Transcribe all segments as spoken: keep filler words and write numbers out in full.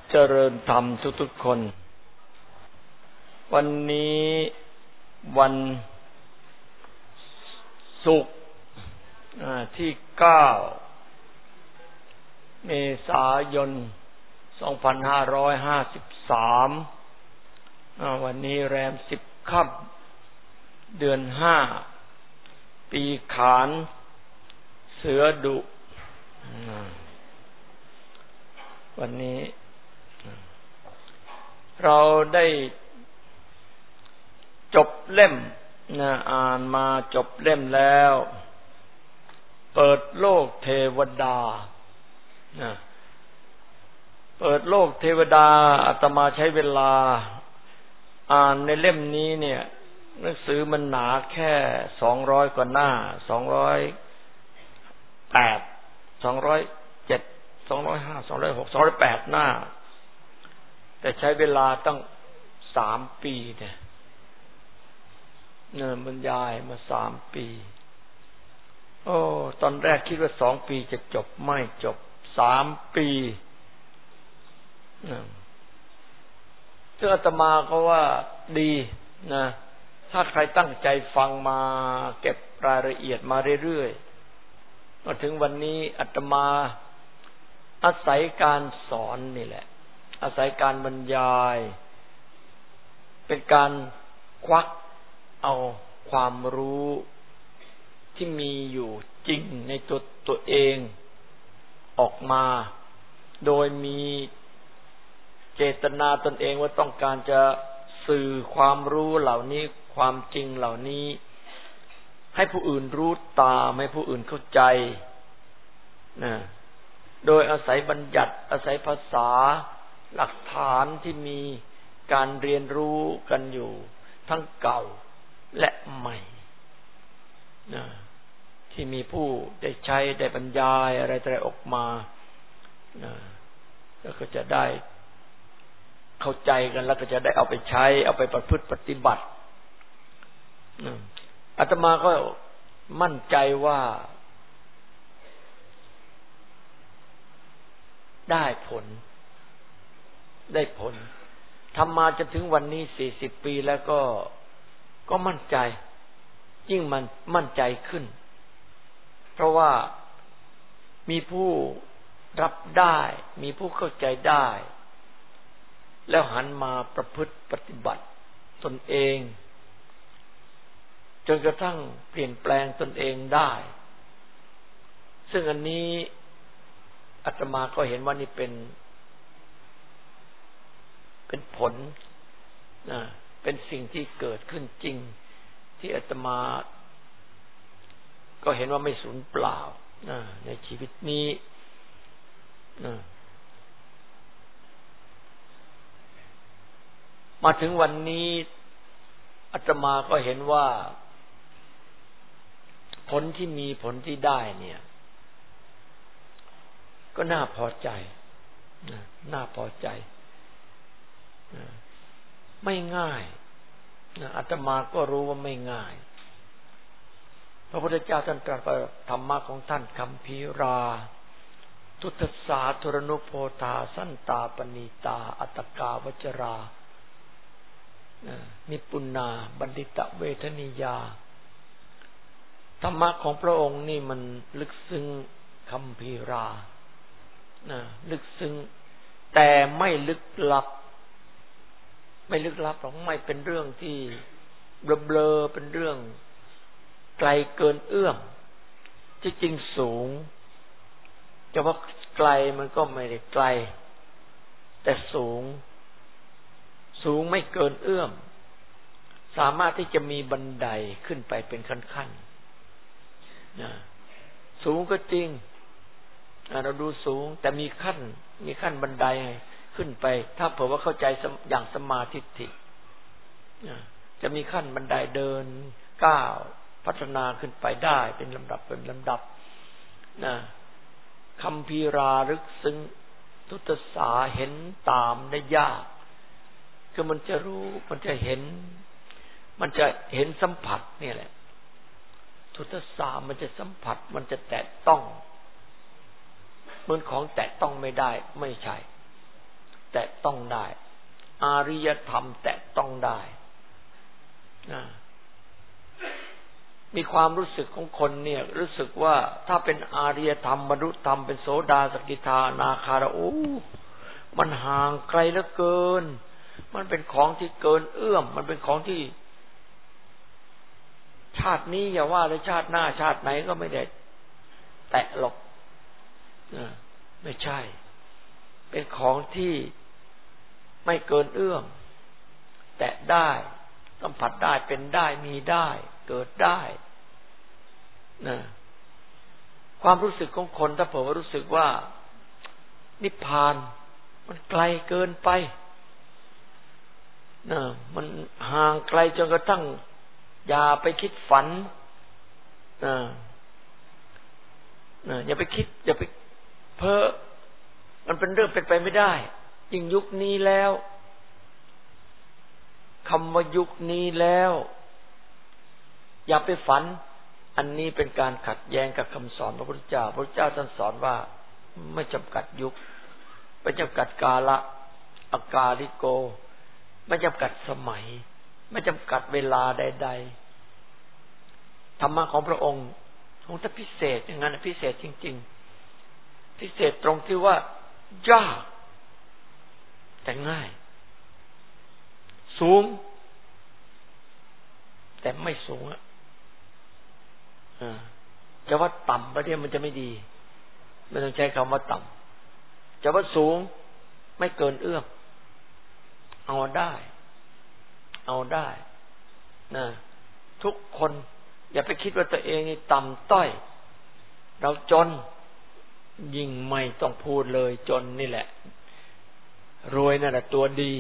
เจริญธรรมทุกๆคนวันนี้วันศุกร์ที่เก้าเมษายนสองพันห้าร้อยห้าสิบสามวันนี้แรมสิบค่ำเดือนห้าปีขานเสือดุวันนี้เราได้จบเล่มนะอ่านมาจบเล่มแล้วเปิดโลกเทวดานะเปิดโลกเทวดาอาตมาใช้เวลาอ่านในเล่มนี้เนี่ยหนังสือมันหนาแค่สองร้อยกว่าหน้าสองร้อยแปด สองร้อยเจ็ด สองร้อยห้า สองร้อยหก สองร้อยแปดหน้าแต่ใช้เวลาตั้งสามปีเนี่ยเนี่ยบรรยายมาสามปีโอ้ตอนแรกคิดว่าสองปีจะจบไม่จบสามปีซึ่งอาตมาก็ว่าดีนะถ้าใครตั้งใจฟังมาเก็บรายละเอียดมาเรื่อยๆมาถึงวันนี้อาตมาอาศัยการสอนนี่แหละอาศัยการบรรยายเป็นการควักเอาความรู้ที่มีอยู่จริงในตัวตัวเองออกมาโดยมีเจตนาตนเองว่าต้องการจะสื่อความรู้เหล่านี้ความจริงเหล่านี้ให้ผู้อื่นรู้ตามให้ผู้อื่นเข้าใจนะโดยอาศัยบัญญัติอาศัยภาษาหลักฐานที่มีการเรียนรู้กันอยู่ทั้งเก่าและใหม่นะที่มีผู้ได้ใช้ได้บรรยายอะไรอะไรออกมานะแล้วก็จะได้เข้าใจกันแล้วก็จะได้เอาไปใช้เอาไปประพฤติปฏิบัตินะอาตมาก็มั่นใจว่าได้ผลได้ผลทำมาจนถึงวันนี้สี่สิบปีแล้วก็ก็มั่นใจยิ่งมันมั่นใจขึ้นเพราะว่ามีผู้รับได้มีผู้เข้าใจได้แล้วหันมาประพฤติปฏิบัติตนเองจนกระทั่งเปลี่ยนแปลงตนเองได้ซึ่งอันนี้อาตมาก็เห็นว่านี่เป็นเป็นผลนะเป็นสิ่งที่เกิดขึ้นจริงที่อาตมาก็เห็นว่าไม่สูญเปล่านะในชีวิตนี้นะมาถึงวันนี้อาตมาก็เห็นว่าผลที่มีผลที่ได้เนี่ยก็น่าพอใจนะน่าพอใจนะไม่ง่ายนะอาตมาก็รู้ว่าไม่ง่ายพระพุทธเจ้าท่านตรัสว่าธรรมะของท่านคัมภีราทุตสาธุรนุโพธาสันตาปณีตาอัตตกาวจรานิปุณาบัณฑิตเวทนิยาธรรมะของพระองค์นี่มันลึกซึ้งคัมภีรานะลึกซึ้งแต่ไม่ลึกลับไม่ลึกลับหรอกไม่เป็นเรื่องที่เบลอๆเป็นเรื่องไกลเกินเอื้อมที่จริงสูงจะว่าไกลมันก็ไม่ได้ไกลแต่สูงสูงไม่เกินเอื้อมสามารถที่จะมีบันไดขึ้นไปเป็นขั้นๆนะสูงก็จริงเราดูสูงแต่มีขั้นมีขั้นบันไดขึ้นไปถ้าเผื่อว่าเข้าใจอย่างสมาธิิจะมีขั้นบันไดเดินก้าวพัฒนาขึ้นไปได้เป็นลำดับเป็นลำดับนะคัมภีราลึกซึ้งทุตสาเห็นตามได้ยากคือมันจะรู้มันจะเห็นมันจะเห็นสัมผัสนี่แหละทุตสามันจะสัมผัสมันจะแตะต้องเหมือนของแตะต้องไม่ได้ไม่ใช่แตะต้องได้อาริยธรรมแตะต้องได้นะมีความรู้สึกของคนเนี่ยรู้สึกว่าถ้าเป็นอาริยธรรมบรรลุธรรมเป็นโสดาสกิทาอนาคาโอ้มันห่างไกลเหลือเกินมันเป็นของที่เกินเอื้อมมันเป็นของที่ชาตินี้อย่าว่าเลยชาติหน้าชาติไหนก็ไม่ได้แตะหรอกนะไม่ใช่เป็นของที่ไม่เกินเอื้อมแตะได้สัมผัสได้เป็นได้มีได้เกิดได้นะความรู้สึกของคนถ้าผมรู้สึกว่านิพพานมันไกลเกินไปนะมันห่างไกลจนกระทั่งอย่าไปคิดฝันนะนะอย่าไปคิดอย่าไปเพ้อมันเป็นเรื่องเป็นไปไม่ได้ยิ่งยุคนี้แล้วคำว่ายุคนี้แล้วอย่าไปฝันอันนี้เป็นการขัดแย้งกับคำสอนพระพุทธเจ้าพระพุทธเจ้าท่านสอนว่าไม่จำกัดยุคไม่จำกัดกาละอากาลิโกไม่จำกัดสมัยไม่จำกัดเวลาใดๆธรรมะของพระองค์คงจะพิเศษอย่างนั้นพิเศษจริงๆพิเศษตรงที่ว่ายากแต่ง่ายสูงแต่ไม่สูงอ่ะจะว่าต่ำประเดี๋ยวมันจะไม่ดีไม่ต้องใช้คำว่าต่ำจะว่าสูงไม่เกินเอื้อมเอาได้เอาได้นะทุกคนอย่าไปคิดว่าตัวเองนี่ต่ำต้อยเราจนยิ่งไม่ต้องพูดเลยจนนี่แหละรวยนั่นแหละตัวดี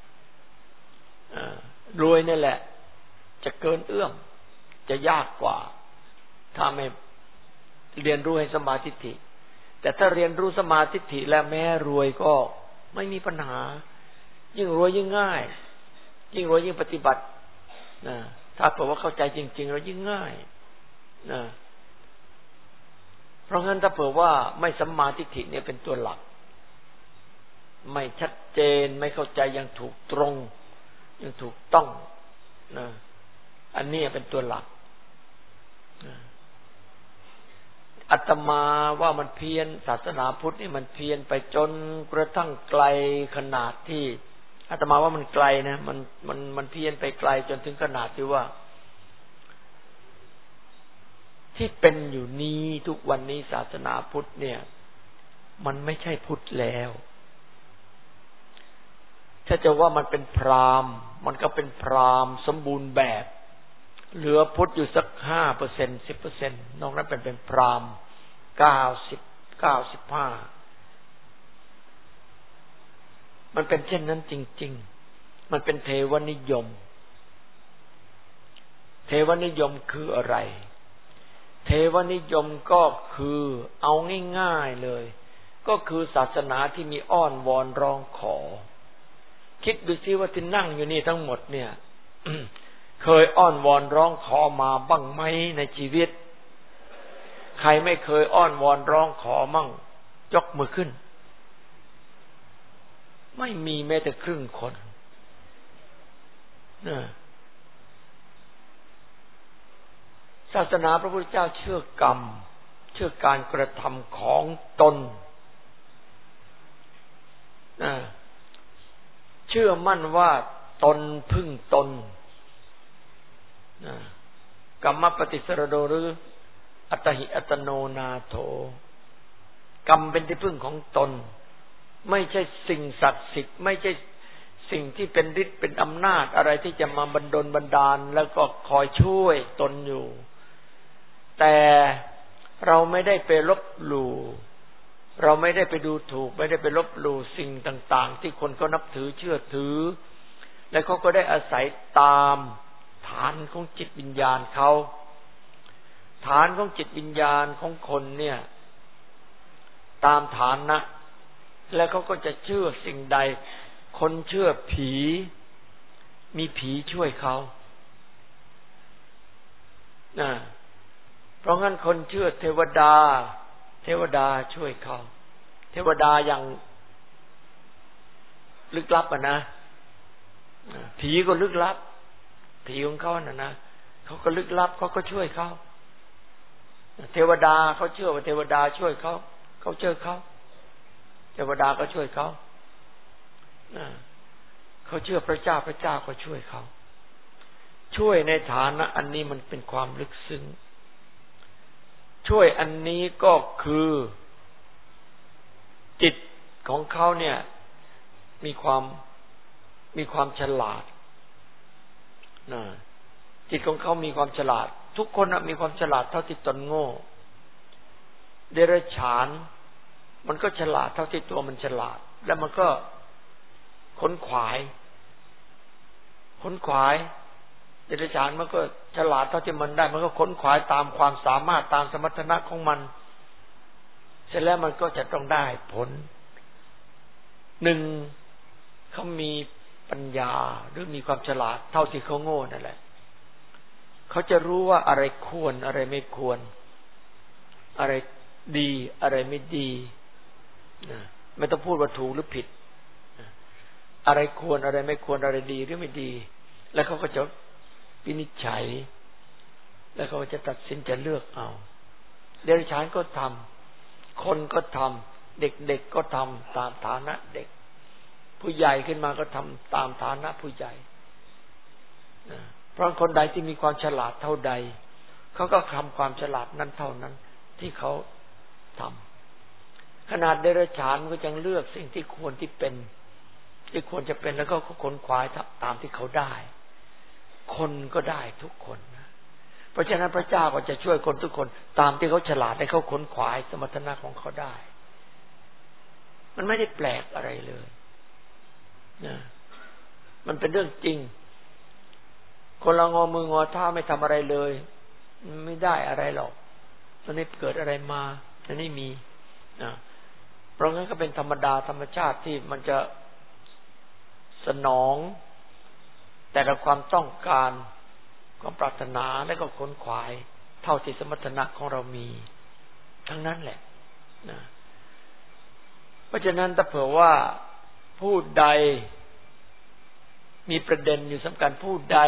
รวยนั่นแหละจะเกินเอื้อมจะยากกว่าถ้าไม่เรียนรู้ให้สมาธิิแต่ถ้าเรียนรู้สมาธิิแล้วแม้รวยก็ไม่มีปัญหายิ่งรวยยิ่งง่ายยิ่งรวยยิ่งปฏิบัตินะถ้าเผื่อว่าเข้าใจจริงๆแล้วยิ่งง่ายนะเพราะงั้นถ้าเผื่อว่าไม่สัมมาทิฏฐิเนี่ยเป็นตัวหลักไม่ชัดเจนไม่เข้าใจอย่างถูกตรงอย่างถูกต้องนะอันนี้เป็นตัวหลักนะอาตมาว่ามันเพี้ยนศาสนาพุทธนี่มันเพี้ยนไปจนกระทั่งไกลขนาดที่อาตมาว่ามันไกลนะมันมันมันเพี้ยนไปไกลจนถึงขนาดที่ว่าที่เป็นอยู่นี้ทุกวันนี้ศาสนาพุทธเนี่ยมันไม่ใช่พุทธแล้วถ้าจะว่ามันเป็นพราหมณ์มันก็เป็นพราหมณ์สมบูรณ์แบบเหลือพุทธอยู่สัก ห้าเปอร์เซ็นต์ สิบเปอร์เซ็นต์ นอกนั้นเป็นเป็นพราหมณ์เก้าสิบ เก้าสิบห้ามันเป็นเช่นนั้นจริงๆมันเป็นเทวนิยมเทวนิยมคืออะไรเทวนิยมก็คือเอาง่ายๆเลยก็คือศาสนาที่มีอ้อนวอนร้องขอคิดดูซิว่าที่นั่งอยู่นี่ทั้งหมดเนี่ย เคยอ้อนวอนร้องขอมาบ้างไหมในชีวิตใครไม่เคยอ้อนวอนร้องขอมั่งยกมือขึ้นไม่มีแม้แต่ครึ่งคนนะศาสนาพระพุทธเจ้าเชื่อกรรมเชื่อการกระทำของตนนะเชื่อมั่นว่าตนพึ่งตนนะกรรมปฏิสรโดหรืออัตหิอัตโนนาโถกรรมเป็นที่พึ่งของตนไม่ใช่สิ่งศักดิ์สิทธิ์ไม่ใช่สิ่งที่เป็นฤทธิ์เป็นอำนาจอะไรที่จะมาบันดลบันดาลแล้วก็คอยช่วยตนอยู่แต่เราไม่ได้ไปลบหลู่เราไม่ได้ไปดูถูกไม่ได้ไปลบหลู่สิ่งต่างๆที่คนเขานับถือเชื่อถือและเขาก็ได้อาศัยตามฐานของจิตวิญญาณเขาฐานของจิตวิญญาณของคนเนี่ยตามฐานนะแล้วเขาก็จะเชื่อสิ่งใดคนเชื่อผีมีผีช่วยเขานะเพราะงั้นคนเชื่อเทวดาเทวดาช่วยเขาเทวดาอย่างลึกลับอ่ะนะผีก็ลึกลับผีของเขาน่ะนะเขาก็ลึกลับเขาก็ช่วยเขาเทวดาเขาเชื่อว่าเทวดาช่วยเขาเขาเจอเขาเทวดาก็ช่วยเขาเขาเชื่อพระเจ้าพระเจ้าก็ช่วยเขาช่วยในฐานะอันนี้มันเป็นความลึกซึ้งช่วยอันนี้ก็คือจิตของเขาเนี่ยมีความมีความฉลาดนะจิตของเขามีความฉลาดทุกคนนะมีความฉลาดเท่าที่ตนโง่เดรัจฉานมันก็ฉลาดเท่าที่ตัวมันฉลาดแล้วมันก็ขนขวายขนขวายเดรัจฉานมันก็ฉลาดเท่าที่มันได้มันก็ขนขวายตามความสามารถตามสมรรถนะของมันเสร็จแล้วมันก็จะต้องได้ผลหนึ่งเขามีปัญญาหรือมีความฉลาดเท่าที่เขาโง่นั่นแหละเขาจะรู้ว่าอะไรควรอะไรไม่ควรอะไรดีอะไรไม่ดีนะไม่ต้องพูดว่าถูกหรือผิดอะไรควรอะไรไม่ควรอะไรดีหรือไม่ดีแล้วเขาก็จะวินิจฉัยแล้วเขาก็จะตัดสินจะเลือกเอาเดรัจฉานก็ทำคนก็ทำเด็กๆก็ทำตามฐานะเด็กผู้ใหญ่ขึ้นมาก็ทำตามฐานะผู้ใหญ่เพราะคนใดที่มีความฉลาดเท่าใดเขาก็ทำความฉลาดนั้นเท่านั้นที่เขาทำขนาดเดรัจฉานก็ยังเลือกสิ่งที่ควรที่เป็นที่ควรจะเป็นแล้วก็ขนขวายตามที่เขาได้คนก็ได้ทุกคนนะเพราะฉะนั้นพระเจ้าก็จะช่วยคนทุกคนตามที่เขาฉลาดให้เขาขนขวายสมรรถนะของเขาได้มันไม่ได้แปลกอะไรเลยนะมันเป็นเรื่องจริงคนเรางอมืองอเท้าไม่ทำอะไรเลยไม่ได้อะไรหรอกตอนนี้เกิดอะไรมาจะไม่มีนะเพราะงั้นก็เป็นธรรมดาธรรมชาติที่มันจะสนองแต่ละความต้องการความปรารถนาและก็ขนขวายเท่าที่สมรรถนะของเรามีทั้งนั้นแหละนะเพราะฉะนั้นถ้าเผื่อว่าผู้ใดมีประเด็นอยู่สำคัญผู้ใด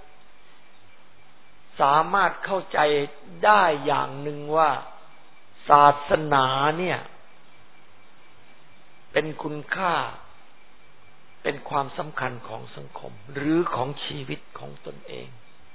สามารถเข้าใจได้อย่างหนึ่งว่าศาสนาเนี่ยเป็นคุณค่าเป็นความสำคัญของสังคมหรือของชีวิตของตนเอง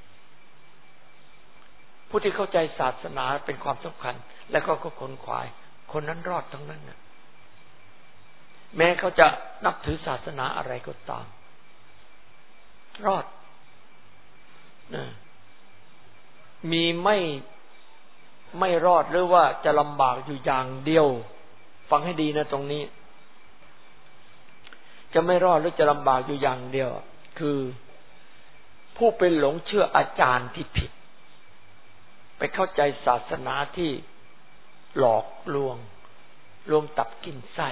ผู้ที่เข้าใจศาสนาเป็นความสำคัญแล้วก็ขนขวายคนนั้นรอดทั้งนั้นนะแม้เขาจะนับถือศาสนาอะไรก็ตามรอดนะมีไม่ไม่รอดหรือว่าจะลำบากอยู่อย่างเดียวฟังให้ดีนะตรงนี้จะไม่รอดหรือจะลำบากอยู่อย่างเดียวคือผู้เป็นหลงเชื่ออาจารย์ที่ผิดไปเข้าใจศาสนาที่หลอกลวงลวงตับกินไส้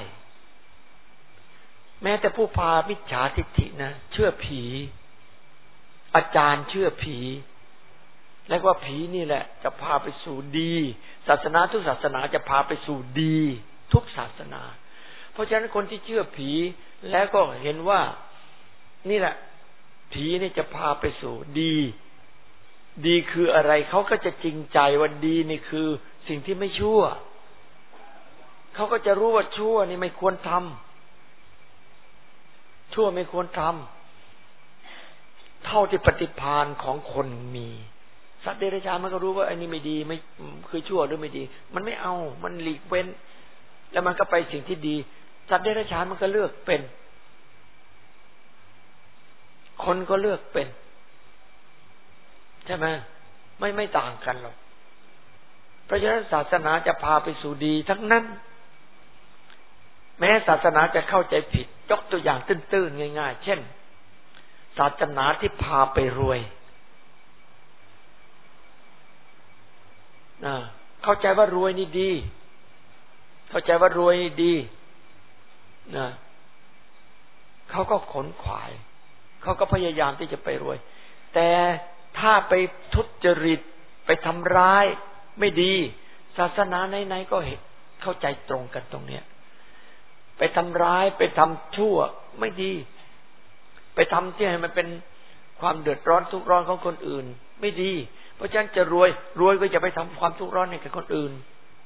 แม้แต่ผู้พามิจฉาทิฏฐินะเชื่อผีอาจารย์เชื่อผีแล้วว่าผีนี่แหละจะพาไปสู่ดีศาสนาทุกศาสนาจะพาไปสู่ดีทุกศาสนาเพราะฉะนั้นคนที่เชื่อผีแล้วก็เห็นว่านี่แหละผีนี่จะพาไปสู่ดีดีคืออะไรเขาก็จะจริงใจว่าดีนี่คือสิ่งที่ไม่ชั่วเขาก็จะรู้ว่าชั่วนี่ไม่ควรทำชั่วไม่ควรทำเท่าที่ปฏิภาณของคนมีสัตว์เดรัจฉานมันก็รู้ว่าไอ้นี่ไม่ดีไม่คือชั่วหรือไม่ดีมันไม่เอามันหลีกเว้นแล้วมันก็ไปสิ่งที่ดีสัตว์เดรัจฉานมันก็เลือกเป็นคนก็เลือกเป็นใช่ไหมไม่ไม่ต่างกันหรอกเพราะฉะนั้นศาสนาจะพาไปสู่ดีทั้งนั้นแม้ศาสนาจะเข้าใจผิดยกตัวอย่างตื้นๆง่ายๆเช่นศาสนาที่พาไปรวยนะเข้าใจว่ารวยนี่ดีเข้าใจว่ารวยนี่ดีนะเขาก็ขนขวายเขาก็พยายามที่จะไปรวยแต่ถ้าไปทุจริตไปทำร้ายไม่ดีศาสนาไหนๆก็เห็นเข้าใจตรงกันตรงเนี้ยไปทำร้ายไปทำชั่วไม่ดีไปทำที่ให้มันเป็นความเดือดร้อนทุกข์ร้อนของคนอื่นไม่ดีเพราะฉะนั้นจะรวยรวยก็จะไปทำความทุกข์ร้อนให้กับคนอื่น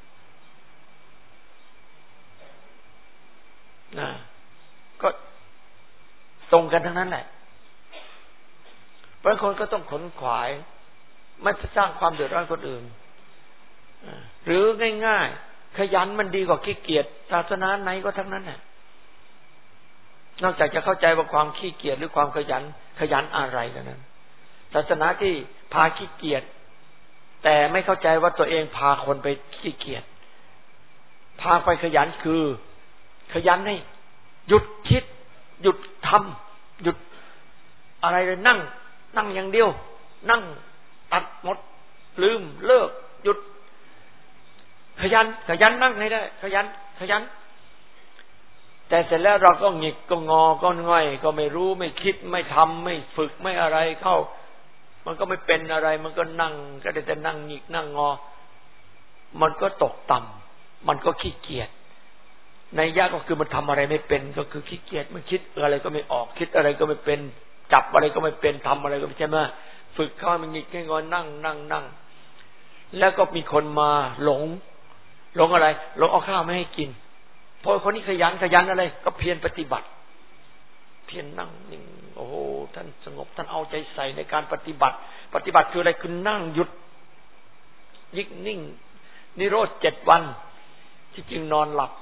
นะก็ตรงกันทั้งนั้นแหละบางคนก็ต้องขนขวายไม่สร้างความเดือดร้อนคนอื่นหรือง่ายๆขยันมันดีกว่าขี้เกียจศาสนาไหนก็ทั้งนั้นแหละนอกจากจะเข้าใจว่าความขี้เกียจหรือความขยันขยันอะไรกันนั้นศาสนาที่พาขี้เกียจแต่ไม่เข้าใจว่าตัวเองพาคนไปขี้เกียจพาไปขยันคือขยันให้หยุดคิดหยุดทำหยุดอะไรเลยนั่งนั่งอย่างเดียวนั่งตัดหมดลืมเลิกหยุดขยันขยันนั่งให้ได้ขยันขยันแต่เสร็จแล้วเราก็หงิกก็งอก็ง่อยก็ไม่รู้ไม่คิดไม่ทำไม่ฝึกไม่อะไรเข้ามันก็ไม่เป็นอะไรมันก็นั่งก็ได้แต่นั่งหงิกนั่งงอมันก็ตกต่ำมันก็ขี้เกียจในยะก็คือมันทำอะไรไม่เป็นก็คือขี้เกียจมันคิดอะไรก็ไม่ออกคิดอะไรก็ไม่เป็นจับอะไรก็ไม่เป็นทำอะไรก็ไม่ใช่ไหมฝึกเข้ามันหงิกให้งอนั่งนั่งนั่งแล้วก็มีคนมาหลงหลงอะไรหลงเอาข้าวไม่ให้กินพอคนนี้ขยันขยันอะไรก็เพียรปฏิบัติเพียรนั่งนิ่งโอ้โหท่านสงบท่านเอาใจใส่ในการปฏิบัติปฏิบัติคืออะไรคือนั่งหยุดยิกนิ่งนิโรธเจ็ดวันที่จริงนอนหลับ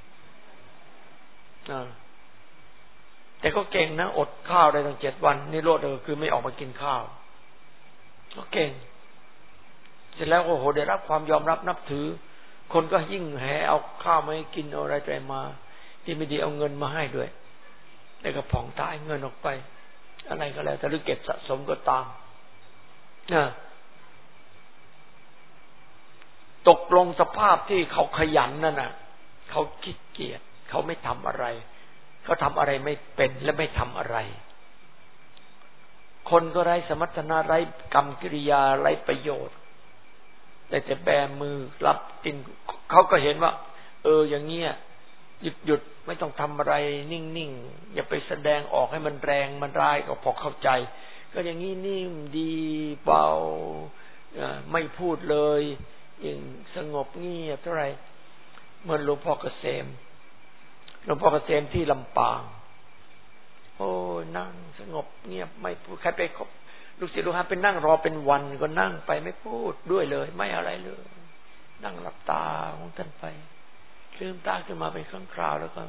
แต่ก็เก่งนะอดข้าวได้ตั้งเจ็ดวันนิโรธก็คือไม่ออกมากินข้าวก็เก่งเสร็จแล้วโอ้โหได้รับความยอมรับนับถือคนก็ยิ่งแห่เอาข้าวมาให้กินเอาอะไรใจมาที่ไม่ดีเอาเงินมาให้ด้วยแล้วก็ผ่องตายเงินออกไปอะไรก็แล้วแต่หรือเก็บสะสมก็ตามนะตกลงสภาพที่เขาขยันนั่นน่ะเขาขี้เกียจเขาไม่ทำอะไรเขาทำอะไรไม่เป็นและไม่ทำอะไรคนก็ไร้สมรรถนะไร้กรรมกิริยาไร้ประโยชน์แต่แต่แบมือรับกินเขาก็เห็นว่าเอออย่างเงี้ยหยุดหยุดไม่ต้องทำอะไรนิ่งๆอย่าไปแสดงออกให้มันแรงมันร้ายก็พอเข้าใจก็อย่างนี้นิ่มดีเบาไม่พูดเลยอย่างสงบเงียบเท่าไหร่เหมือนหลวงพ่อเกษมหลวงพ่อเกษมที่ลำปางโอ้นั่งสงบเงียบไม่พูดใครไปลูกศิษย์ลูกหาไปนั่งรอเป็นวันก็นั่งไปไม่พูดด้วยเลยไม่อะไรเลยนั่งหลับตาของท่านไปลืมตาขึ้นมาเป็นครั้งคราวแล้วก็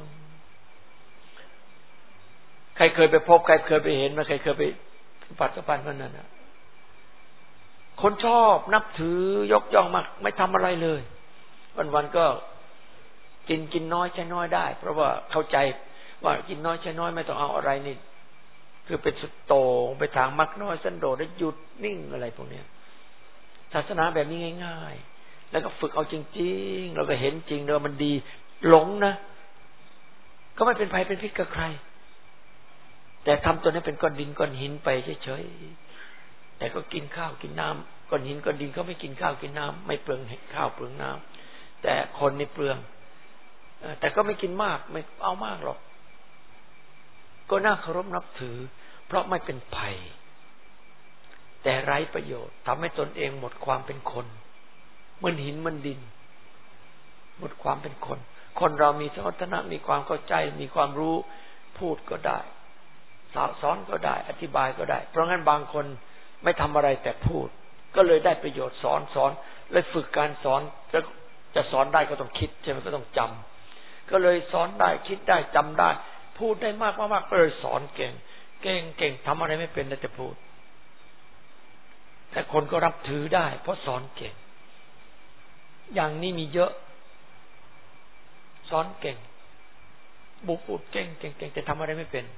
ใครเคยไปพบใครเคยไปเห็นมาใครเคยไปปัจจุบันวันนั้นนะคนชอบนับถือยกย่องมากไม่ทำอะไรเลยวันๆก็กินกินน้อยใช้น้อยได้เพราะว่าเข้าใจว่ากินน้อยใช้น้อยไม่ต้องเอาอะไรนี่คือเป็นสุดโต่งไปทางมักน้อยสันโดษได้หยุดนิ่งอะไรพวกนี้ศาสนาแบบนี้ง่ายๆแล้วก็ฝึกเอาจริงๆเราก็เห็นจริงเลยมันดีหลงนะก็ไม่เป็นภัยเป็นพิษกับใครแต่ทำตัวนี้เป็นก้อนดินก้อนหินไปเฉยๆแต่ก็กินข้าวกินน้ำก้อนหินก้อนดินเขาไม่กินข้าวกินน้ำไม่เปลืองข้าวเปลืองน้ำแต่คนนี่เปลืองแต่ก็ไม่กินมากไม่เอามากหรอกก็น่าเคารพนับถือเพราะไม่เป็นภัยแต่ไร้ประโยชน์ทำให้ตนเองหมดความเป็นคนเหมือนหินเหมือนดินหมดความเป็นคนคนเรามีสมรรถนะมีความเข้าใจมีความรู้พูดก็ได้สอนก็ได้อธิบายก็ได้เพราะงั้นบางคนไม่ทำอะไรแต่พูดก็เลยได้ประโยชน์สอนสอนเลยฝึกการสอนจะจะสอนได้ก็ต้องคิดใช่ไหมก็ต้องจำก็เลยสอนได้คิดได้จำได้พูดได้มากมากๆก็เลยสอนเก่งเก่งเก่งทำอะไรไม่เป็นแต่จะพูดแต่คนก็รับถือได้เพราะสอนเก่งอย่างนี้มีเยอะสอนเก่งบุกพูดเก่งเก่งเก่งแต่ทำอะไรไม่เป็น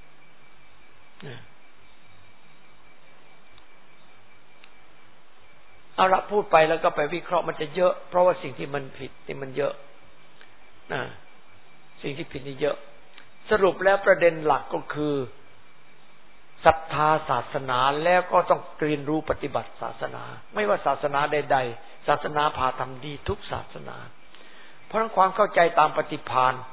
เอาละพูดไปแล้วก็ไปวิเคราะห์มันจะเยอะเพราะว่าสิ่งที่มันผิดนี่มันเยอะนะสิ่งที่ผิดนี่เยอะสรุปแล้วประเด็นหลักก็คือศรัทธาศาสนาแล้วก็ต้องเรียนรู้ปฏิบัติศาสนาไม่ว่าศาสนาใดๆศาสนาพาทำดีทุกศาสนาเพราะความเข้าใจตามปฏิภาณ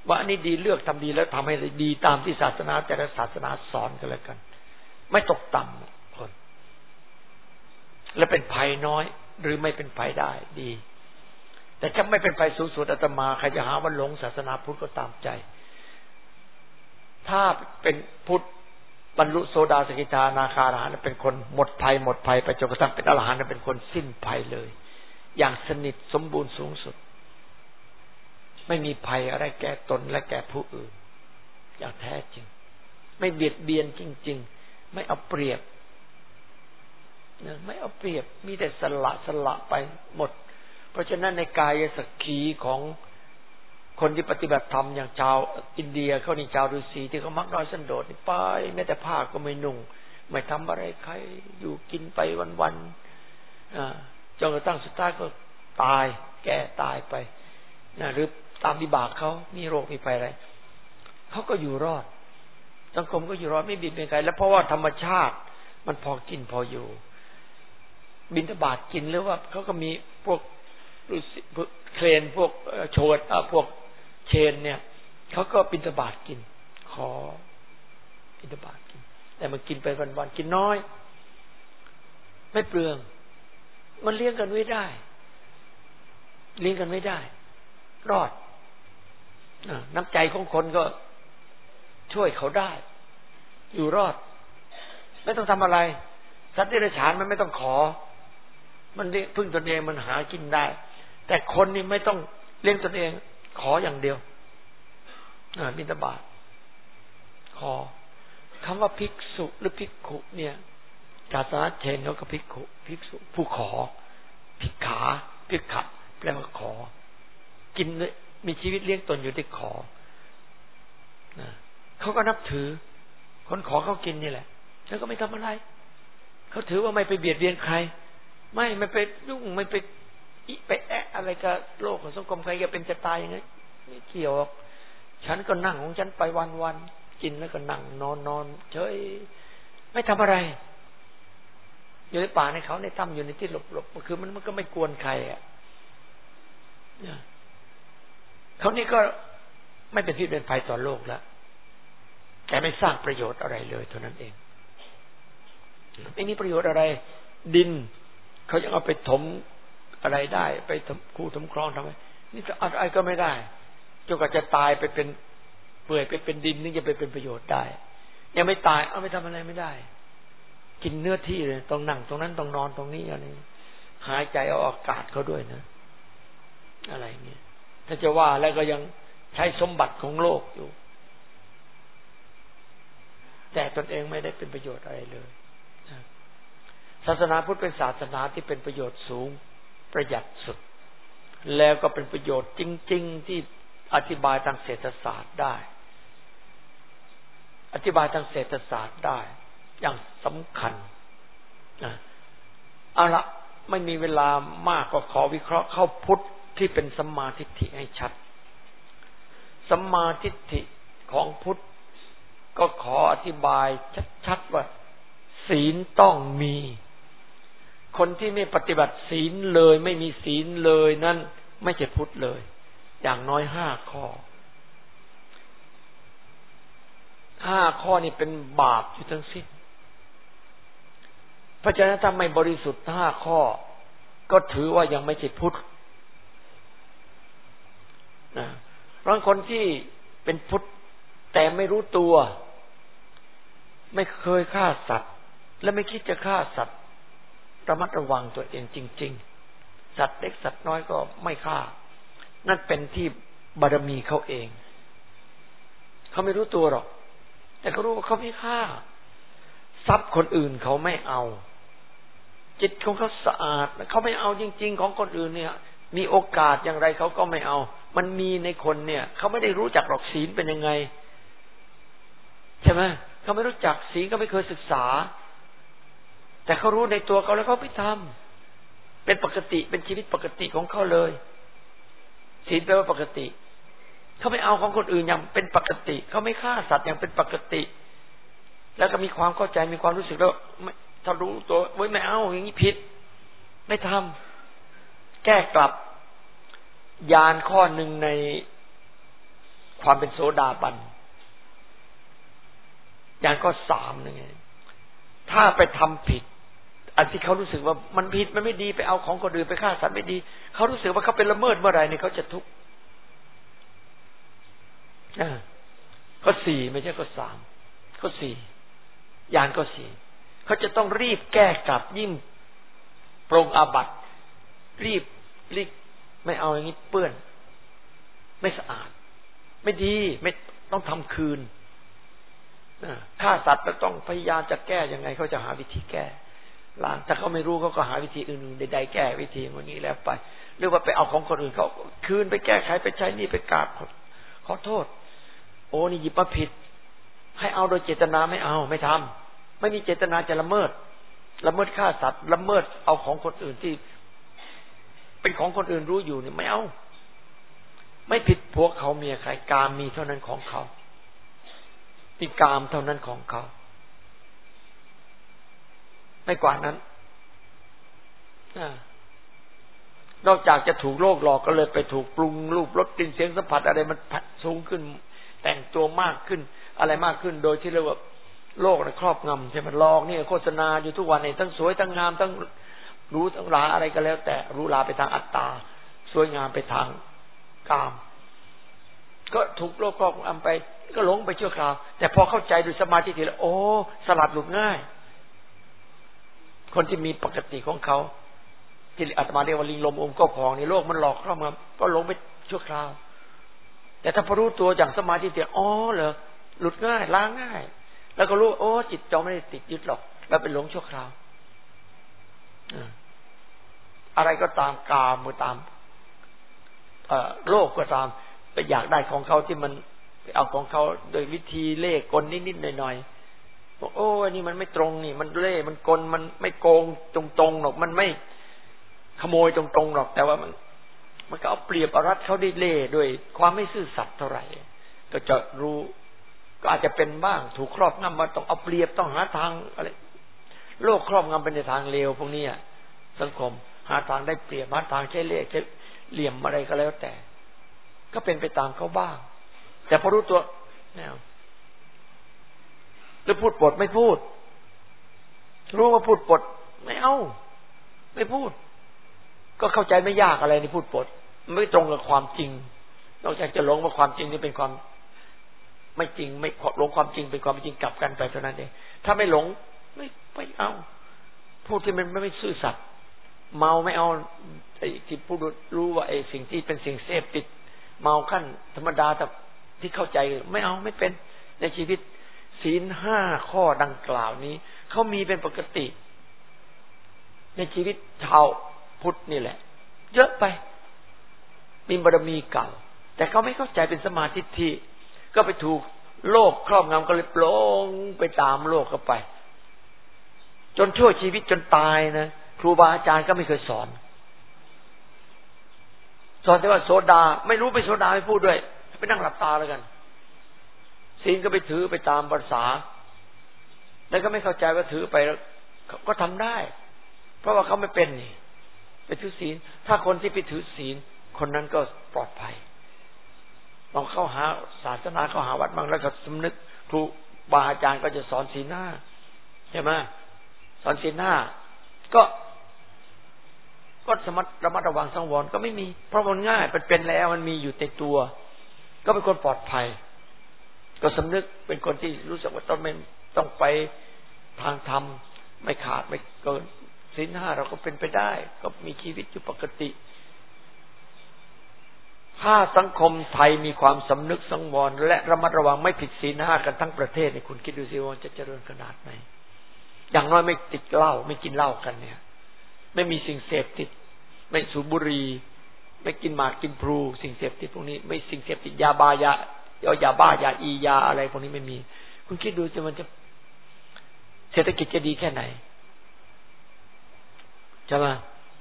ว่าอันนี้ดีเลือกทำดีแล้วทำให้ดีตามที่ศาสนาแต่ละศาสนาสอนกันแล้วกันไม่ตกต่ำคนและเป็นภัยน้อยหรือไม่เป็นภัยได้ดีแต่ถ้าไม่เป็นภัยสูงสุดอาตมาใครจะหาว่าหลงศาสนาพุทธก็ตามใจถ้าเป็นพุทธบรรลุโสดาสกิทานาคาอรหันต์เป็นคนหมดภัยหมดภัยไปจนกระทั่งเป็นอรหันต์เป็นคนสิ้นภัยเลยอย่างสนิทสมบูรณ์สูงสุดไม่มีภัยอะไรแก่ตนและแก่ผู้อื่นอย่างแท้จริงไม่เบียดเบียนจริงๆไม่เอาเปรียบนะไม่เอาเปรียบมีแต่สละสละไปหมดเพราะฉะนั้นในกายสักขีของคนที่ปฏิบัติธรรมอย่างชาวอินเดียเขานี่ชาวฤาษีที่เขามักน้อยสันโดษนี่ไปแม้แต่ผ้าก็ไม่นุ่งไม่ทำอะไรใครอยู่กินไปวันๆจนกระทั่งสุดท้ายก็ตายแก่ตายไปนะหรือตามวิบากเขามีโรคมีภัยอะไรเขาก็อยู่รอดสังคมก็อยู่รอดไม่บิดเบือนใครแล้วเพราะว่าธรรมชาติมันพอกินพออยู่บิณฑบาตกินหรือว่าเขาก็มีพวกเคลนพวกโชดพวกเชนเนี่ยเขาก็บิณฑบาตกินขอบิณฑบาตกินแต่มันกินไปวันๆกินน้อยไม่เปลืองมันเลี้ยงกันไว้ได้เลี้ยงกันไม่ได้รอดน้ำใจของคนก็ช่วยเขาได้อยู่รอดไม่ต้องทำอะไรสัตว์เดรัจฉานมันไม่ต้องขอมันพึ่งตนเองมันหากินได้แต่คนนี่ไม่ต้องเลี้ยงตนเองขออย่างเดียวบิณฑบาตขอคำว่าภิกษุหรือภิกขุเนี่ยศาสนาเชนเขาก็ภิกขุภิกษุผู้ขอภิกขาภิกขะแปลว่าขอกินมีชีวิตเลี้ยงตนอยู่ที่ขอนะเขาก็นับถือคนขอเขากินนี่แหละแล้วก็ไม่ทำอะไรเขาถือว่าไม่ไปเบียดเบียนใครไม่ไม่ไปยุ่งไม่ไปอิไปแอะอะไรกับโลกของสังคมใครจะเป็นจะตายอย่างนี้ไม่เกี่ยวฉันก็นั่งของฉันไปวันๆกินแล้วก็นั่งนอนนอนเฉยไม่ทำอะไรอยู่ในป่าในเขาในถ้ำอยู่ในที่หลบๆคือมันมันก็ไม่กวนใครอ่ะเขานี่ก็ไม่เป็นพิษเป็นภัยต่อโลกแล้วแต่ไม่สร้างประโยชน์อะไรเลยเท่านั้นเองไม่มีประโยชน์อะไรดินเขายังเอาไปถมอะไรได้ไปทำคูทำคลองทำไมนี่จะอะไรก็ไม่ได้จนกว่าจะตายไปเป็นเปื่อยไปเป็นดินนี่จะไปเป็นประโยชน์ได้ยังไม่ตายเอาไปทำอะไรไม่ได้กินเนื้อที่เลยต้องนั่งตรงนั้นต้องนอนตรงนี้อะไรหายใจเอาอากาศเขาด้วยนะอะไรเงี้ยถ้าจะว่าแล้วก็ยังใช้สมบัติของโลกอยู่แต่ตนเองไม่ได้เป็นประโยชน์อะไรเลยศาสนาพุทธเป็นศาสนาที่เป็นประโยชน์สูงประหยัดสุดแล้วก็เป็นประโยชน์จริงๆที่อธิบายทางเศรษฐศาสตร์ได้อธิบายทางเศรษฐศาสตร์ได้อย่างสำคัญนะเอาละไม่มีเวลามากก็ขอวิเคราะห์เข้าพุทธที่เป็นสัมมาทิฏฐิให้ชัดสัมมาทิฏฐิของพุทธก็ขออธิบายชัดๆว่าศีลต้องมีคนที่ไม่ปฏิบัติศีลเลยไม่มีศีลเลยนั่นไม่ใช่พุทธเลยอย่างน้อยห้าข้อห้าข้อนี่เป็นบาปอยู่ทั้งสิ้นเพราะฉะนั้นถ้าไม่บริสุทธิ์ห้าข้อก็ถือว่ายังไม่ใช่พุทธนะบางคนที่เป็นพุทธแต่ไม่รู้ตัวไม่เคยฆ่าสัตว์และไม่คิดจะฆ่าสัตว์ระมัดระวังตัวเองจริงๆสัตว์เล็กสัตว์น้อยก็ไม่ฆ่านั่นเป็นที่บารมีเขาเองเขาไม่รู้ตัวหรอกแต่เขารู้ว่าเขาไม่ฆ่าทรัพย์คนอื่นเขาไม่เอาจิตของเขาสะอาดเขาไม่เอาจริงๆของคนอื่นเนี่ยมีโอกาสอย่างไรเขาก็ไม่เอามันมีในคนเนี่ยเขาไม่ได้รู้จักหรอกศีลเป็นยังไงใช่ไหมเขาไม่รู้จักศีลก็ไม่เคยศึกษาแต่เขารู้ในตัวเขาแล้วเขาไม่ทำเป็นปกติเป็นชีวิตปกติของเขาเลยศีลแปลว่าปกติเขาไม่เอาของคนอื่นอย่างเป็นปกติเขาไม่ฆ่าสัตว์อย่างเป็นปกติแล้วก็มีความเข้าใจมีความรู้สึกแล้วถ้ารู้ตัวเว้ยไม่เอาอย่างนี้ผิดไม่ทำแก้กลับญาณข้อหนึ่งในความเป็นโสดาบันอย่างก็สามนึงไงถ้าไปทำผิดอันที่เขารู้สึกว่ามันผิดมันไม่ดีไปเอาของคนอื่นไปฆ่าสัตว์ไม่ดีเขารู้สึกว่าเขาเป็นละเมิดเมื่อไหร่นี่เขาจะทุกข์ก็สี่ไม่ใช่ก็สามก็สี่อย่างก็สี่เขาจะต้องรีบแก้กลับยิ่งปรงอาบัติรีบรีบไม่เอาอย่างนี้เปื้อนไม่สะอาดไม่ดีไม่ต้องทำคืนฆ่าสัตว์ต้องพยายามจะแก้ยังไงเขาจะหาวิธีแก้ล้างถ้าเขาไม่รู้เขาก็หาวิธีอื่นๆใดๆแก้วิธีอย่างนี้แล้วไปหรือว่าไปเอาของคนอื่นเขาคืนไปแก้ไขไปใช้นี่ไปกราบขอโทษโอ้นี่หยิบมาผิดให้เอาโดยเจตนาไม่เอาไม่ทำไม่มีเจตนาจะละเมิดละเมิดฆ่าสัตว์ละเมิดเอาของคนอื่นที่เป็นของคนอื่นรู้อยู่เนี่ยไม่เอาไม่ผิดพวกเขาเมียใครกามมีเท่านั้นของเขามีกามเท่านั้นของเขาไม่กว่านั้นนอกจากจะถูกโลกหลอกก็เลยไปถูกปรุงรูปรสกลิ่นเสียงสัมผัสอะไรมันสูงขึ้นแต่งตัวมากขึ้นอะไรมากขึ้นโดยที่เรียกว่าโลกครอบงำใช่ไหมหลอกนี่โฆษณาอยู่ทุกวันนี่ทั้งสวยทั้งงามทั้งรู้ทั้งหลาอะไรก็แล้วแต่รู้ลาไปทางอัตตาสวยงามไปทางกามก็ถูกโลกครอบงำไปก็หลงไปชั่วคราวแต่พอเข้าใจด้วยสมาธิทีแล้วโอ้สลัดหลุดง่ายคนที่มีปกติของเขาที่อาตมาเรียกว่าลิงลมอมก็พองในโลกมันหลอกครอบงำก็หลงไปชั่วคราวแต่ถ้าพอรู้ตัวอย่างสมาธิทีอ๋อเหรอหลุดง่ายล้างง่ายแล้วก็รู้โอ้จิตจอไม่ได้ติดยึดหรอกแล้วเป็นหลงชั่วคราวอะไรก็ตามกามก็ตามโลกก็ตามไปอยากได้ของเขาที่มันไปเอาของเขาโดยวิธีเล่ห์กลนิดๆหน่อยๆบอกโอ้อันนี้มันไม่ตรงนี่มันเล่ห์มันกลมันไม่โกงตรงๆหรอกมันไม่ขโมยตรงๆหรอกแต่ว่ามันมันก็เอาเปรียบเอารัดเขาได้เล่ห์ด้วยความไม่ซื่อสัตย์เท่าไหร่ก็จะรู้ก็อาจจะเป็นบ้างถูกครอบงำมาต้องเอาเปรียบต้องหาทางอะไรโลกครอบงำเป็นในทางเลวพวกนี้สังคมหาทางได้เปรียบหาทางใช้เล่ห์ใช้เหลี่ยมอะไรก็แล้วแต่ก็เป็นไปตามเขาบ้างแต่พอรู้ตัวแนวแล้วพูดปดไม่พูดรู้ว่าพูดปดไม่เอาไม่พูดก็เข้าใจไม่ยากอะไรนี่พูดปดไม่ตรงกับความจริงนอกจากจะหลงว่าความจริงนี่เป็นความไม่จริงไม่หลงความจริงเป็นความจริงกลับกันไปเท่านั้นเองถ้าไม่หลงไม่ไม่เอาพูดที่มันไม่ซื่อสัตย์เมาไม่เอาไอ้ที่พูดรู้ว่าไอ้สิ่งที่เป็นสิ่งเสพติดเมาขั้นธรรมดาแต่ที่เข้าใจไม่เอาไม่เป็นในชีวิตศีลห้าข้อดังกล่าวนี้เขามีเป็นปกติในชีวิตชาวพุทธนี่แหละเยอะไปมีบารมีเก่าแต่เขาไม่เข้าใจเป็นสมาธิที่ก็ไปถูกโลกครอบงำก็เลยหลงไปตามโลกเข้าไปจนชั่วชีวิตจนตายนะครูบาอาจารย์ก็ไม่เคยสอนสอนแต่ว่าโสดาไม่รู้ไปโสดาไม่พูดด้วยไปนั่งหลับตาแล้วกันศีลก็ไปถือไปตามภาษาแล้วก็ไม่เข้าใจว่าถือไปแล้วก็ทำได้เพราะว่าเขาไม่เป็นนี่ไปถือศีลถ้าคนที่ไปถือศีลคนนั้นก็ปลอดภัยลองเข้าหาศาสนาเข้าหาวัดบ้างแล้วก็สำนึกครูบาอาจารย์ก็จะสอนศีลห้าใช่ไหมสอนศีลห้าก็ก็สมัติระมัดระวังสังวรก็ไม่มีเพราะมันง่ายมันเป็นแล้วมันมีอยู่ในตัวก็เป็นคนปลอดภัยก็สำนึกเป็นคนที่รู้สึกว่าต้องไม่ต้องไปทางธรรมไม่ขาดไม่เกินศีลห้าเราก็เป็นไปได้ก็มีชีวิตอยู่ปกติถ้าสังคมไทยมีความสำนึกสังวรและระมัดระวังไม่ผิดศีลห้ากันทั้งประเทศเนี่ยคุณคิดดูสิว่าจะเจริญขนาดไหนอย่างน้อยไม่ติดเหล้าไม่กินเหล้ากันเนี่ยไม่มีสิ่งเสพติดไม่สูบบุหรี่ไม่กินหมากกินพลูสิ่งเสพติดพวกนี้ไม่สิ่งเสพติดยาบายายาบ้ายาอียาอะไรพวกนี้ไม่มีคุณคิดดูสิมันจะเศรษฐกิจจะดีแค่ไหนใช่ไหม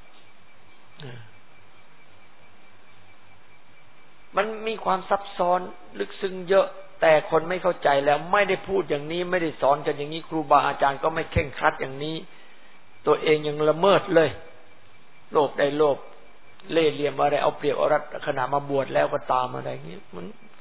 มันมีความซับซ้อนลึกซึ้งเยอะแต่คนไม่เข้าใจแล้วไม่ได้พูดอย่างนี้ไม่ได้สอนกันอย่างนี้ครูบาอาจารย์ก็ไม่เคร่งครัดอย่างนี้ตัวเองยังละเมิดเลยโลภได้โลภเล่ห์เหลี่ยมอะไรเอาเปรียบเอารัดขณะมาบวชแล้วก็ตามอะไรอย่างนี้มัน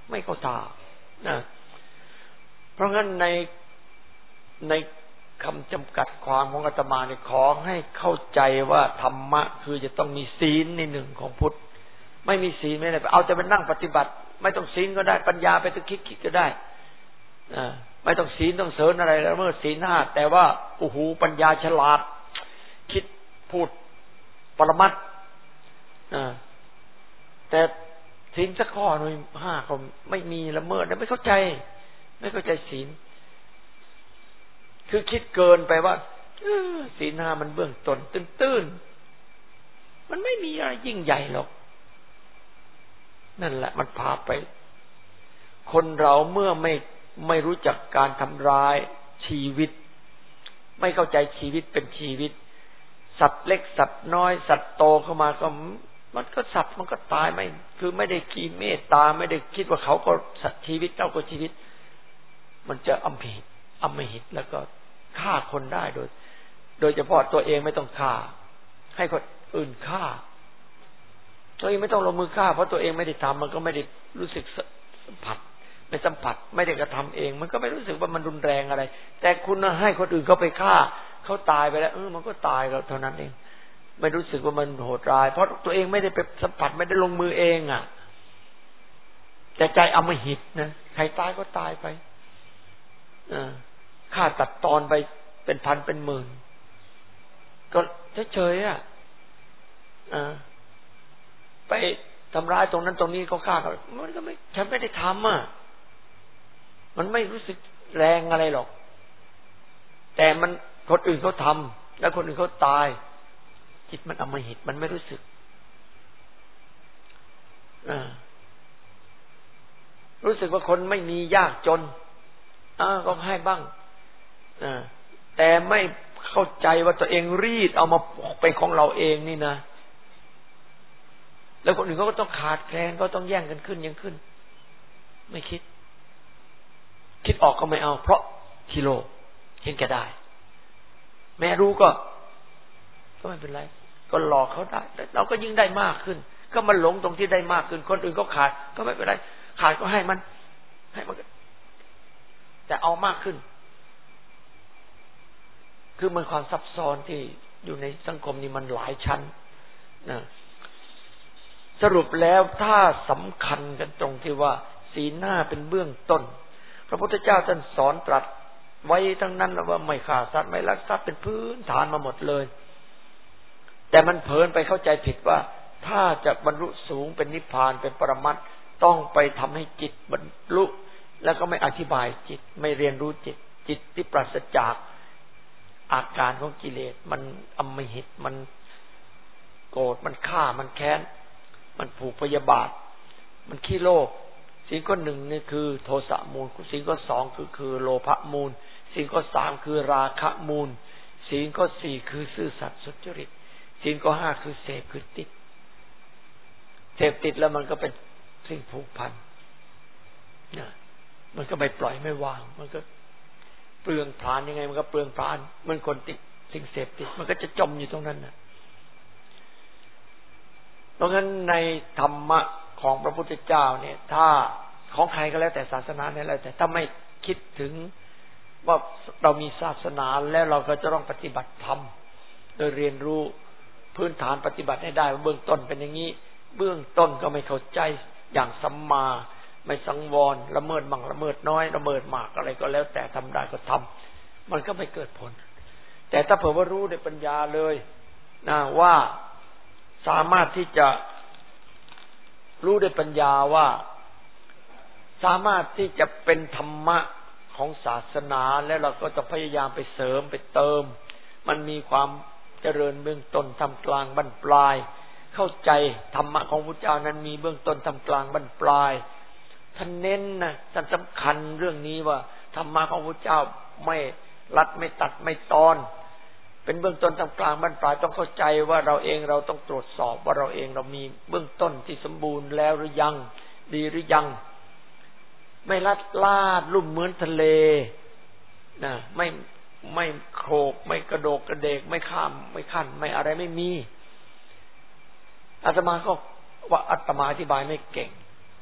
ไม่เข้าท่านะเพราะงั้นในในคำจำกัดความของอาตมาเนี่ยขอให้เข้าใจว่าธรรมะคือจะต้องมีศีลในหนึ่งของพุทธไม่มีศีลไม่ได้เอาจะไปนั่งปฏิบัติไม่ต้องศีลก็ได้ปัญญาไปต้องคิดคิดก็ได้อ่าไม่ต้องศีลต้องเสริญอะไรแล้วเมื่อศีลห้าแต่ว่าโอ้โหปัญญาฉลาดคิดพูดปรมัตถ์อ่าแต่ศีลสักข้อหนึ่งห้าก็ไม่มีละเมิดไม่เข้าใจไม่เข้าใจศีลคือคิดเกินไปว่าศีลห้ามันเบื้องต้นตื้นๆมันไม่มีอะไรยิ่งใหญ่หรอกนั่นแหละมันพาไปคนเราเมื่อไม่ไม่รู้จักการทำร้ายชีวิตไม่เข้าใจชีวิตเป็นชีวิตสัตว์เล็กสัตว์น้อยสัตว์โตเข้ามาก็มันก็สัตว์มันก็ตายไม่คือไม่ได้กีเมตตาไม่ได้คิดว่าเขาก็สัตว์ชีวิตเจ้าก็ชีวิตมันจะอำมหิตอำมหิตแล้วก็ฆ่าคนได้โดยโดยเฉพาะตัวเองไม่ต้องฆ่าให้คนอื่นฆ่าตัวเองไม่ต้องลงมือฆ่าเพราะตัวเองไม่ได้ทำมันก็ไม่ได้รู้สึกสัมผัสไม่สัมผัสไม่ได้กระทำเองมันก็ไม่รู้สึกว่ามันรุนแรงอะไรแต่คุณให้คนอื่นเขาไปฆ่าเขาตายไปแล้วเออมันก็ตายแล้วเท่านั้นเองไม่รู้สึกว่ามันโหดร้ายเพราะตัวเองไม่ได้ไปสัมผัสไม่ได้ลงมือเองอ่ะแต่ใจอำมหิตนะใครตายก็ตายไปอ่าฆ่าตัดตอนไปเป็นพันเป็นหมื่นก็เฉยๆอ่ะอ่าไปทำร้ายตรงนั้นตรงนี้เขาฆ่าเขามันก็ไม่ฉันไม่ได้ทำอ่ะมันไม่รู้สึกแรงอะไรหรอกแต่มันคนอื่นเขาทำแล้วคนอื่นเขาตายจิตมันอำมหิตมันไม่รู้สึกอ่ารู้สึกว่าคนไม่มียากจนอ่าก็ให้บ้างอ่าแต่ไม่เข้าใจว่าตัวเองรีดเอามาเป็นของเราเองนี่นะแล้วคนอื่นเขาก็ต้องขาดแคลนก็ต้องแย่งกันขึ้นยังขึ้นไม่คิดคิดออกก็ไม่เอาเพราะทีโลเห็นแก่ได้แม่รู้ก็ก็ไม่เป็นไรก็หลอกเขาได้เราก็ยิ่งได้มากขึ้นก็มันหลงตรงที่ได้มากขึ้นคนอื่นก็ขาดก็ไม่เป็นไรขาดก็ให้มันให้มันแต่เอามากขึ้นคือมันความซับซ้อนที่อยู่ในสังคมนี้มันหลายชั้นนะสรุปแล้วถ้าสำคัญกันตรงที่ว่าศีลห้าเป็นเบื้องต้นพระพุทธเจ้าท่านสอนตรัสไว้ทั้งนั้นว่าไม่ฆ่าสัตว์ไม่ลักทรัพย์เป็นพื้นฐานมาหมดเลยแต่มันเผลอไปเข้าใจผิดว่าถ้าจะบรรลุสูงเป็นนิพพานเป็นปรมัตถ์ต้องไปทำให้จิตบรรลุแล้วก็ไม่อธิบายจิตไม่เรียนรู้จิตจิตที่ปราศจากอาการของกิเลสมันอำมหิตมันโกรธมันฆ่ามันแค้นมันผูกพยาบาทมันขี้โลภสิ่งข้อหนึ่งนี่คือโทสะมูลสิ่งข้อสองคือคือโลภะมูลสิ่งข้อสามคือราคะมูลสิ่งข้อสี่คือซื่อสัตย์สุจริตสิ่งข้อห้าคือเสพคือติดเสพติดแล้วมันก็เป็นสิ่งผูกพันนะมันก็ไม่ปล่อยไม่วางมันก็เปลืองพรานยังไงมันก็เปลืองพรานเหมือนคนติดสิ่งเสพติดมันก็จะจมอยู่ตรงนั้นนะเพราะงั้นในธรรมะของพระพุทธเจ้าเนี่ยถ้าของใครก็แล้วแต่ศาสนาเนี่ยแล้วแต่ถ้าไม่คิดถึงว่าเรามีศาสนาแล้วเราก็จะต้องปฏิบัติธรรมโดยเรียนรู้พื้นฐานปฏิบัติให้ได้ว่าเบื้องต้นเป็นอย่างนี้เบื้องต้นก็ไม่เข้าใจอย่างสัมมาไม่สังวรละเมิดมั่งละเมิดน้อยละเมิดมากอะไรก็แล้วแต่ทำได้ก็ทำมันก็ไม่เกิดผลแต่ถ้าเผื่อว่ารู้ด้วยปัญญาเลยนะว่าสามารถที่จะรู้ด้วยปัญญาว่าสามารถที่จะเป็นธรรมะของศาสนาแล้วเราก็จะพยายามไปเสริมไปเติมมันมีความเจริญเบื้องต้นทำกลางบั้นปลายเข้าใจธรรมะของพุทธเจ้านั้นมีเบื้องต้นทำกลางบั้นปลายท่านเน้นนะท่านสำคัญเรื่องนี้ว่าธรรมะของพุทธเจ้าไม่ลัดไม่ตัดไม่ตอนเป็นเบื้องต้นทำกลางบั้นปลายต้องเข้าใจว่าเราเองเราต้องตรวจสอบว่าเราเองเรามีเบื้องต้นที่สมบูรณ์แล้วหรือยังดีหรือยังไม่ลัดลาดลุ่มเหมือนทะเลนะไม่ไม่โขกไม่กระโดกกระเดกไม่ข้ามไม่ขั้นไม่อะไรไม่มีอาตมาก็ว่าอาตมาอธิบายไม่เก่ง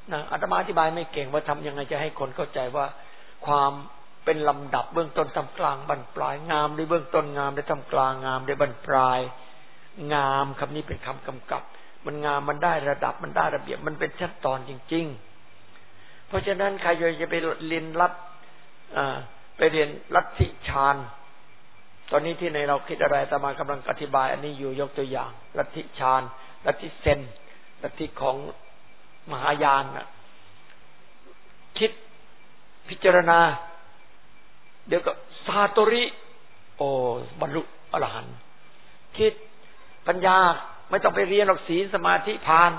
นะอาตมาอธิบายไม่เก่งว่าทำยังไงจะให้คนเข้าใจว่าความเป็นลำดับเบื้องต้นทำกลางบรรปลายงามในเบื้องต้นงามในทำกลางงามในบรรปลายงามคำนี้เป็นคำกำกับมันงามมันได้ระดับมันได้ระเบียบมันเป็นขั้นตอนจริงๆเพราะฉะนั้นใครจะไปเรียนรัฐไปเรียนลัทธิฌานตอนนี้ที่ในเราคิดอะไรอาตมากำลังอธิบายอันนี้อยู่ยกตัวอย่างลัทธิฌานลัทธิเซนลัทธิของมหายานน่ะคิดพิจารณาเดี๋ยวก็ซาโตริโอ้บรรลุอรหันต์คิดปัญญาไม่ต้องไปเรียนหรอกศีลสมาธิฌาน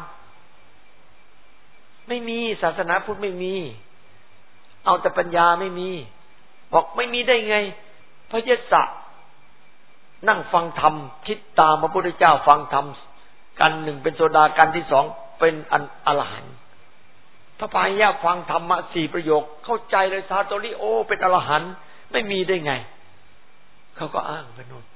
ไม่มีศาสนาพุทธไม่มีเอาแต่ปัญญาไม่มีบอกไม่มีได้ไงพระเยสสะนั่งฟังธรรมคิดตามพระพุทธเจ้าฟังธรรมกันหนึ่งเป็นโสดากันที่สองเป็นอรหันต์พระพายะฟังธรรมะสี่ประโยคเข้าใจเลยซาโตริโอเป็นอรหันต์ไม่มีได้ไงเขาก็อ้างกันนู่น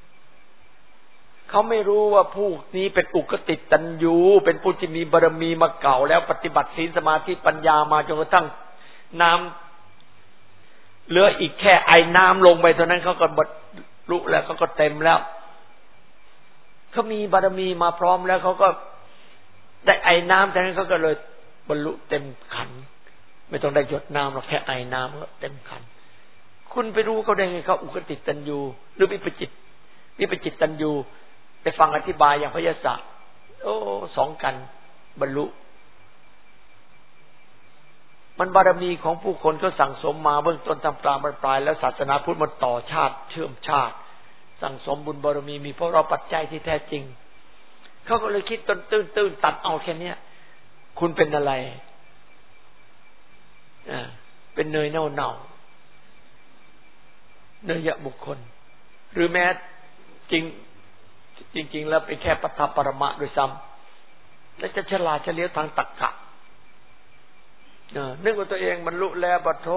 เขาไม่รู้ว่าผู้นี้เป็นอุกติตัญญูเป็นผู้ที่มีบารมีมาเก่าแล้วปฏิบัติศีลสมาธิปัญญามาจนกระทั่งน้ำเหลืออีกแค่ไอ้น้ำลงไปเท่านั้นเขาก็บรรลุแล้วเขาก็เต็มแล้วเขามีบารมีมาพร้อมแล้วเขาก็ได้ไอ้น้ำเท่านั้นเขาก็เลยบรรลุเต็มขันไม่ต้องได้หยดน้ำหรอกแค่ไอ้น้ำก็เต็มขันคุณไปรู้เขาได้ไงเขาอุกติตัญญูหรือวิปจิตวิปจิตตัญญูไปฟังอธิบายอย่างพระยศะโอ้สองกันบรรลุมันบารมีของผู้คนก็สั่งสมมาเบื้องต้นทำกลางบรรปลายแล้วศาสนาพุทธมันต่อชาติเชื่อมชาติสั่งสมบุญบารมีมีเพราะเราปัจจัยที่แท้จริงเขาก็เลยคิดต้นตื้นตื้นตัดเอาแค่นี้คุณเป็นอะไรอ่าเป็นเนยเน่าเน่าเนยยะบุคคลหรือแม้จริงจริงๆแล้วเป็นแค่ปัทภปรมะด้วยซ้ำแล้วจะฉลาดเฉลียวทางตรรกะนึกว่าตัวเองมันรู้แล้วบัดโธ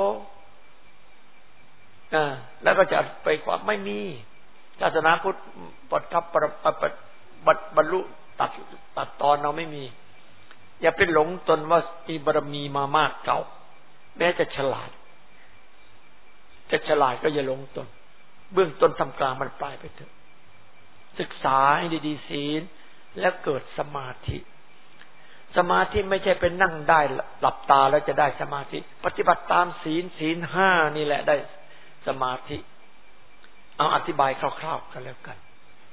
แล้วก็จะไปความไม่มีศาสนาพุทธปัทภปรบรรลุตัดตัดตอนเราไม่มีอย่าไปหลงตนว่ามีบารมีมามากเก่าแม้จะฉลาดจะฉลาดก็อย่าหลงตนเบื้องต้นทำกลางมันปลายไปเถอะศึกษาให้ดีๆศีลแล้วเกิดสมาธิสมาธิไม่ใช่เป็นนั่งได้หลับตาแล้วจะได้สมาธิปฏิบัติตามศีลศีลห้านี่แหละได้สมาธิเอาอธิบายคร่าวๆกันแล้วกัน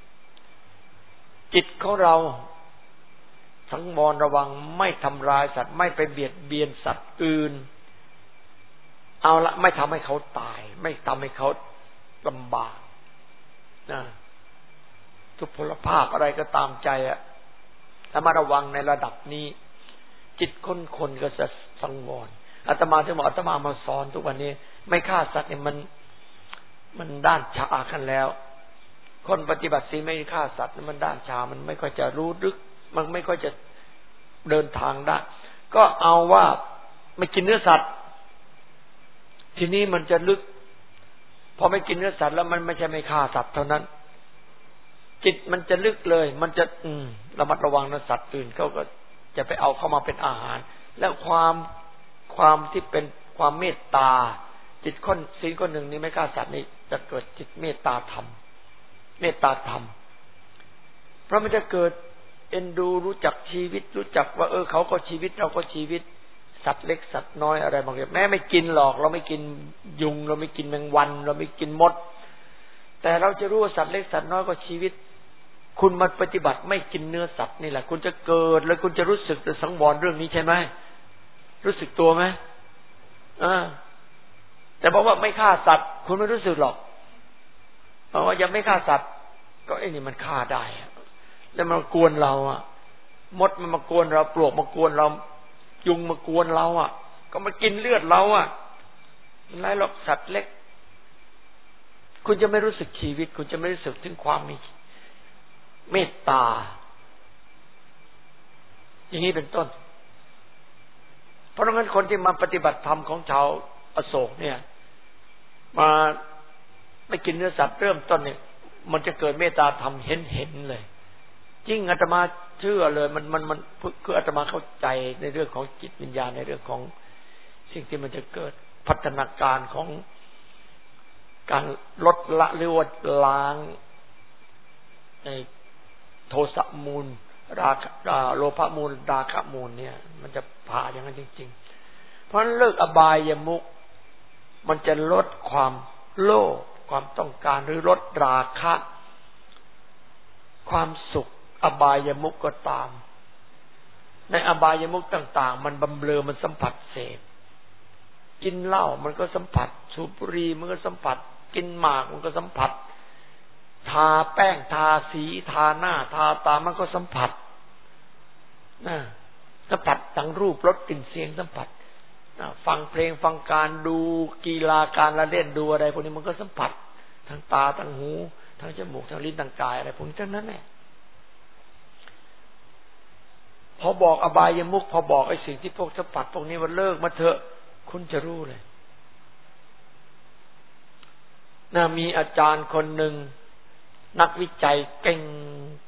จิตของเราสังวรระวังไม่ทำร้ายสัตว์ไม่ไปเบียดเบียนสัตว์อื่นเอาละไม่ทำให้เขาตายไม่ทำให้เขาลำบากนะทุพพลภาพอะไรก็ตามใจอะถ้ามาระวังในระดับนี้จิตคนคนก็จะสังวรอาตมาที่บอกอาตมามาสอนทุกวันนี้ไม่ฆ่าสัตว์เนี่ยมันมันด้านชากันแล้วคนปฏิบัติศีลไม่ฆ่าสัตว์มันด้านชามันไม่ค่อยจะรู้ลึกมันไม่ค่อยจะเดินทางได้ก็เอาว่าไม่กินเนื้อสัตว์ทีนี้มันจะลึกพอไม่กินเนื้อสัตว์แล้วมันไม่ใช่ไม่ฆ่าสัตว์เท่านั้นจิตมันจะลึกเลยมันจะอืมระมัดระวังนะสัตว์อื่นเขาก็จะไปเอาเข้ามาเป็นอาหารแล้วความความที่เป็นความเมตตาจิตคนศีลคนหนึ่งนี้ไม่ฆ่าสัตว์นี่จะเกิดจิตเมตตาธรรมเมตตาธรรมเพราะมันจะเกิดเอ็นดูรู้จักชีวิตรู้จักว่าเออเขาก็ชีวิตเราก็ชีวิตสัตว์เล็กสัตว์น้อยอะไรบางอย่างแม้ไม่กินหรอกเราไม่กินยุงเราไม่กินแมงวันเราไม่กินมดแต่เราจะรู้ว่าสัตว์เล็กสัตว์น้อยก็ชีวิตคุณมาปฏิบัติไม่กินเนื้อสัตว์นี่แหละคุณจะเกิดแล้วคุณจะรู้สึกจะสังวรเรื่องนี้ใช่ไหมรู้สึกตัวไหมอ่าแต่บอกว่าไม่ฆ่าสัตว์คุณไม่รู้สึกหรอกเพราะว่ายังไม่ฆ่าสัตว์ก็ไอ้นี่มันฆ่าได้แล้วมันกวนเราอ่ะมดมันมากวนเราปลวกมากวนเรายุงมากวนเราอ่ะก็มากินเลือดเราอ่ะมันไรหรอกสัตว์เล็กคุณจะไม่รู้สึกชีวิตคุณจะไม่รู้สึกถึงความมีเมตตาอย่างนี้เป็นต้นเพราะงั้นคนที่มาปฏิบัติธรรมของชาวอโศกเนี่ยมาไม่กินเนื้อสัตว์เริ่มต้นเนี่ยมันจะเกิดเมตตาธรรมเห็นเห็นเลยจริงอาตมาเชื่อเลยมันมันมันคืออาตมาเข้าใจในเรื่องของจิตวิญญาณในเรื่องของสิ่งที่มันจะเกิดพัฒนาการของการลดละหรือว่าล้างในโทสะมูลราคะโลภะมูลราคะมูลเนี่ยมันจะผ่าอย่างนั้นจริงๆเพราะฉะนั้นเลิกอบายมุขมันจะลดความโลภความต้องการหรือลดราคะความสุขอบายมุขก็ตามในอบายมุขต่างๆมันบำเรอมันสัมผัสเสพกินเหล้ามันก็สัมผัสสูบบุหรี่มันก็สัมผัสกินหมากมันก็สัมผัสทาแป้งทาสีทาหน้าทาตามันก็สัมผัสนะสัมผัสทั้งรูปรสกลิ่นเสียงสัมผัสฟังเพลงฟังการดูกีฬาการละเล่นดูอะไรพวกนี้มันก็สัมผัสทั้งตาทั้งหูทั้งจมูกทั้งลิ้นทั้งกายอะไรพวกนี้ทั้งนั้นแหละพอบอกอบายมุขพอบอกไอ้สิ่งที่พวกสัมผัสพวกนี้ว่าเลิกมาเถอะคุณจะรู้เลยน่ามีอาจารย์คนหนึ่งนักวิจัยเก่ง